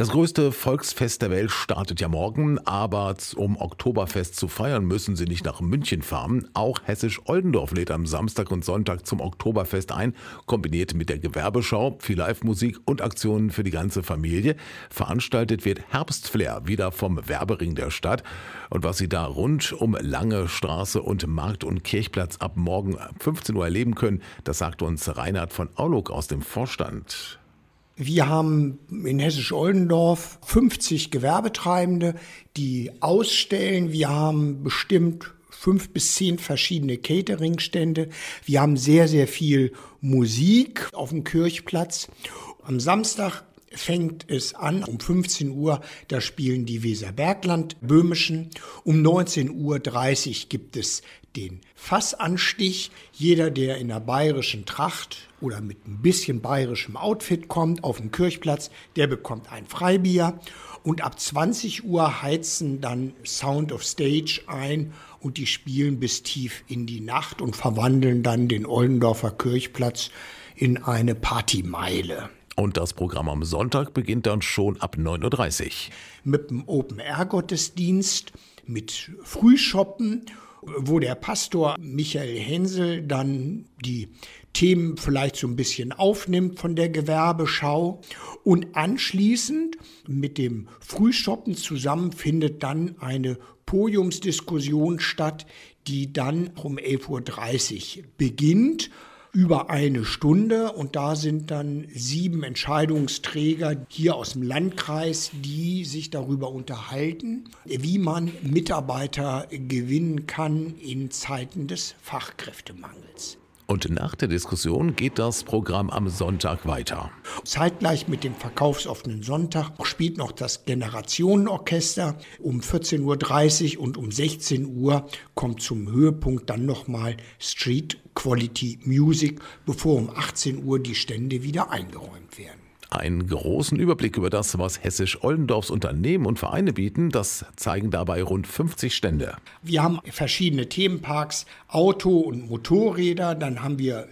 Das größte Volksfest der Welt startet ja morgen, aber um Oktoberfest zu feiern, müssen Sie nicht nach München fahren. Auch Hessisch-Oldendorf lädt am Samstag und Sonntag zum Oktoberfest ein, kombiniert mit der Gewerbeschau, viel Live-Musik und Aktionen für die ganze Familie. Veranstaltet wird Herbstflair wieder vom Werbering der Stadt. Und was Sie da rund um Lange Straße und Markt- und Kirchplatz ab morgen 15 Uhr erleben können, das sagt uns Reinhard von Aulock aus dem Vorstand. Wir haben in Hessisch-Oldendorf 50 Gewerbetreibende, die ausstellen. Wir haben bestimmt 5 bis 10 verschiedene Cateringstände. Wir haben sehr, sehr viel Musik auf dem Kirchplatz. Am Samstag fängt es an, um 15 Uhr, da spielen die Weserbergland Böhmischen. Um 19:30 Uhr gibt es den Fassanstich. Jeder, der in der bayerischen Tracht oder mit ein bisschen bayerischem Outfit kommt auf den Kirchplatz, der bekommt ein Freibier. Und ab 20 Uhr heizen dann Sound of Stage ein und die spielen bis tief in die Nacht und verwandeln dann den Oldendorfer Kirchplatz in eine Partymeile. Und das Programm am Sonntag beginnt dann schon ab 9:30 Uhr. Mit dem Open-Air-Gottesdienst, mit Frühschoppen, wo der Pastor Michael Hensel dann die Themen vielleicht so ein bisschen aufnimmt von der Gewerbeschau. Und anschließend mit dem Frühschoppen zusammen findet dann eine Podiumsdiskussion statt, die dann um 11:30 Uhr beginnt. Über eine Stunde, und da sind dann 7 Entscheidungsträger hier aus dem Landkreis, die sich darüber unterhalten, wie man Mitarbeiter gewinnen kann in Zeiten des Fachkräftemangels. Und nach der Diskussion geht das Programm am Sonntag weiter. Zeitgleich mit dem verkaufsoffenen Sonntag spielt noch das Generationenorchester um 14:30 Uhr und um 16 Uhr kommt zum Höhepunkt dann nochmal Street Quality Music, bevor um 18 Uhr die Stände wieder eingeräumt werden. Einen großen Überblick über das, was Hessisch-Oldendorfs Unternehmen und Vereine bieten, das zeigen dabei rund 50 Stände. Wir haben verschiedene Themenparks, Auto- und Motorräder, dann haben wir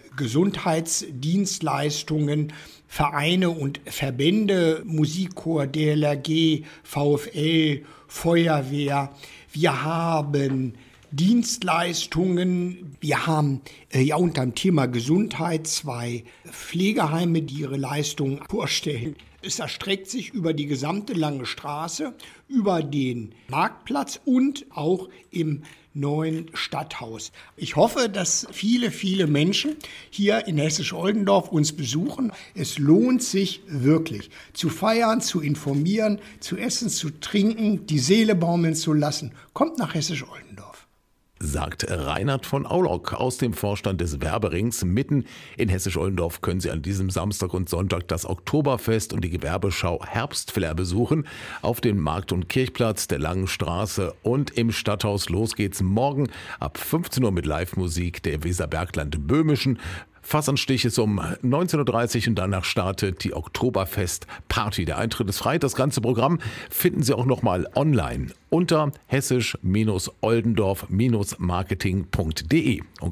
Gesundheitsdienstleistungen, Vereine und Verbände, Musikchor, DLRG, VfL, Feuerwehr. Wir haben Dienstleistungen. Wir haben unter dem Thema Gesundheit 2 Pflegeheime, die ihre Leistungen vorstellen. Es erstreckt sich über die gesamte Lange Straße, über den Marktplatz und auch im neuen Stadthaus. Ich hoffe, dass viele, viele Menschen hier in Hessisch-Oldendorf uns besuchen. Es lohnt sich wirklich, zu feiern, zu informieren, zu essen, zu trinken, die Seele baumeln zu lassen. Kommt nach Hessisch-Oldendorf. Sagt Reinhard von Aulock aus dem Vorstand des Werberings. Mitten in Hessisch-Oldendorf können Sie an diesem Samstag und Sonntag das Oktoberfest und die Gewerbeschau Herbstflair besuchen. Auf dem Markt- und Kirchplatz der Langen Straße und im Stadthaus. Los geht's morgen ab 15 Uhr mit Live-Musik der Weserbergland Böhmischen. Fassanstich ist um 19:30 Uhr und danach startet die Oktoberfest-Party. Der Eintritt ist frei. Das ganze Programm finden Sie auch nochmal online unter hessisch-oldendorf-marketing.de.